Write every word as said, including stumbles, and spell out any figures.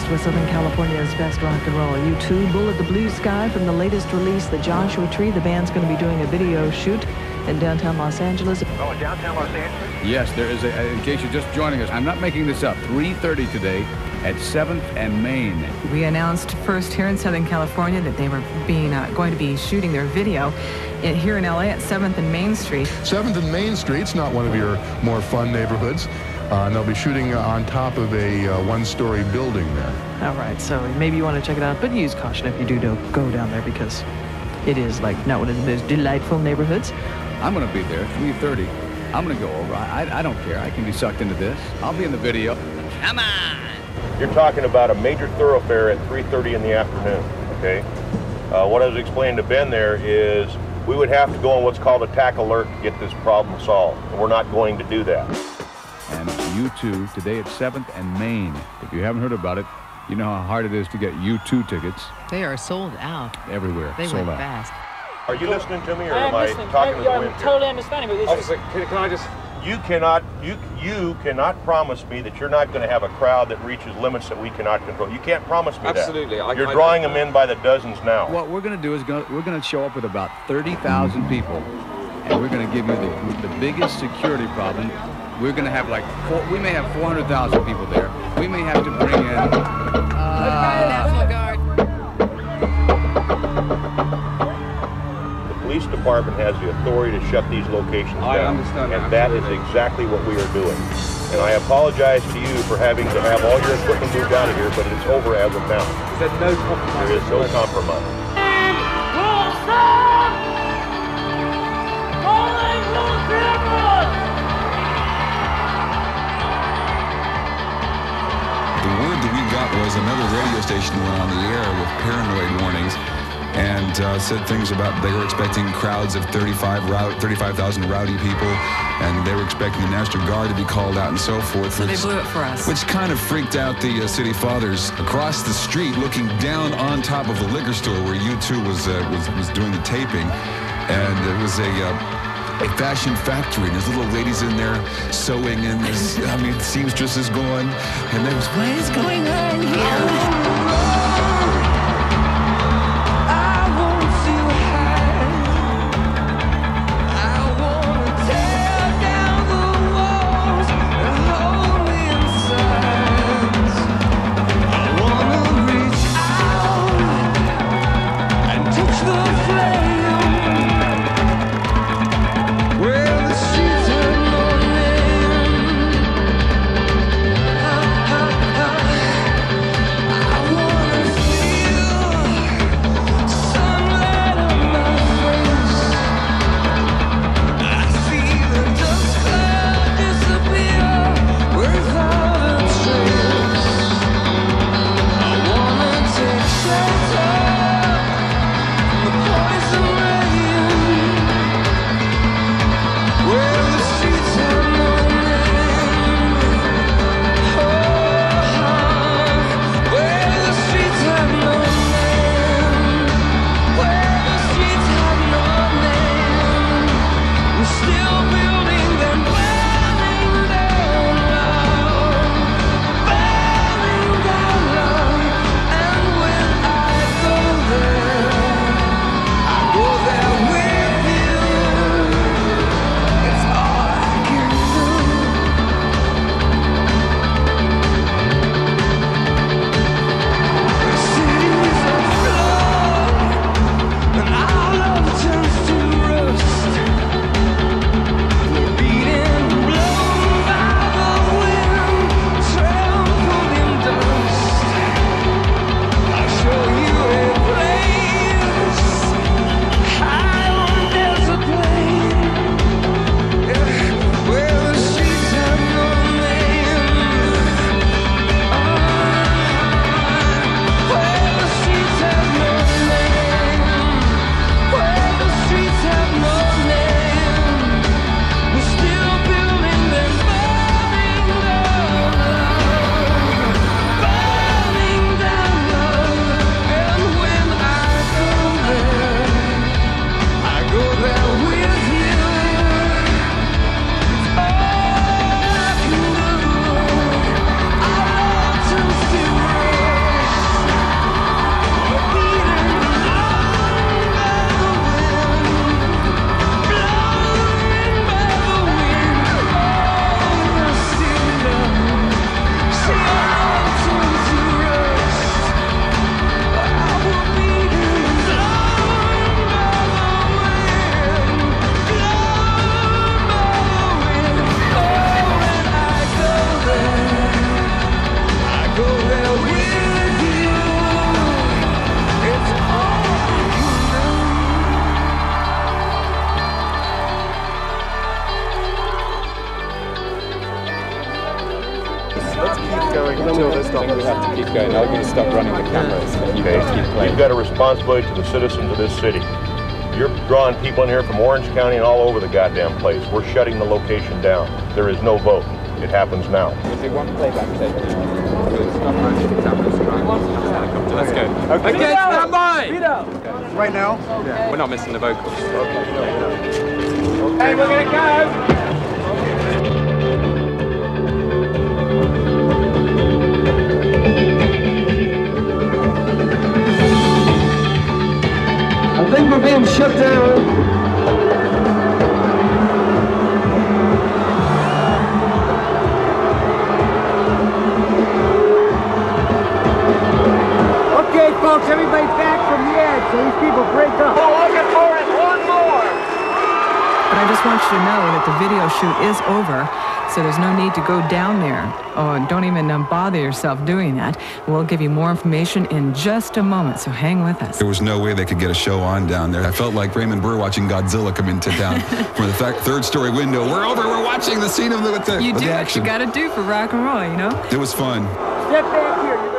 West with Southern California's best rock and roll. U two, Bullet the Blue Sky from the latest release, The Joshua Tree. The band's going to be doing a video shoot in downtown Los Angeles. Oh, in downtown Los Angeles? Yes, there is a, in case you're just joining us, I'm not making this up, three thirty today at seventh and Main. We announced first here in Southern California that they were being uh, going to be shooting their video in, here in L A at seventh and Main Street. seventh and Main Street's not one of your more fun neighborhoods. Uh, and they'll be shooting uh, on top of a uh, one-story building there. All right, so maybe you want to check it out, but use caution if you do go down there, because it is like not one of the most delightful neighborhoods. I'm going to be there, three thirty. I'm going to go over. I, I don't care. I can be sucked into this. I'll be in the video. Come on! You're talking about a major thoroughfare at three thirty in the afternoon, okay? Uh, what I was explaining to Ben there is we would have to go on what's called attack alert to get this problem solved, and we're not going to do that. And U two today at seventh and Main. If you haven't heard about it, you know how hard it is to get U two tickets. They are sold out. Everywhere. They sold went out. fast. Are you listening to me, or I am am I listening. talking I, to the I'm wind here? totally understanding, but this Officer, is... can, can I just... You cannot, you, you cannot promise me that you're not going to have a crowd that reaches limits that we cannot control. You can't promise me Absolutely. that. I- You're I- drawing them in by the dozens now. What we're going to do is go, we're going to show up with about thirty thousand people, and we're going to give you the, the biggest security problem. We're going to have like, four, we may have four hundred thousand people there. We may have to bring in... Uh, National Guard. The police department has the authority to shut these locations I down. understand, And that is absolutely. exactly what we are doing. And I apologize to you for having to have all your equipment moved out of here, but it's over as of now. Is there no compromise? There is no compromise. The word that we got was another radio station went on the air with paranoid warnings and uh, said things about they were expecting crowds of thirty-five thousand rowdy people, and they were expecting the National Guard to be called out and so forth. So which, they blew it for us. Which kind of freaked out the uh, city fathers across the street, looking down on top of the liquor store where U two was, uh, was, was doing the taping. And it was a... Uh, a fashion factory, and there's little ladies in there sewing, and there's, I mean, seamstresses going, and there was, what is going on here? I want keep going. I'm going to stop running the cameras, and you guys keep playing. You've got a responsibility to the citizens of this city. You're drawing people in here from Orange County and all over the goddamn place. We're shutting the location down. There is no vote. It happens now. We'll do one playback tape now. Stop running the cameras. Helicopter. Let's go. Okay, okay stand by! Okay. Right now? Yeah. We're not missing the vocals. Okay. Hey, we're going to go! I think we're being shut down. Okay, folks, everybody back from the edge so these people break up. All we're looking for is one more. But I just want you to know that the video shoot is over, so there's no need to go down there. Oh, don't even um, bother yourself doing that. We'll give you more information in just a moment, so hang with us. There was no way they could get a show on down there. I felt like Raymond Burr watching Godzilla come into town from the third story window. We're over, we're watching the scene of the, with the, you with do the what action. you gotta do for rock and roll, you know? It was fun. Step back here.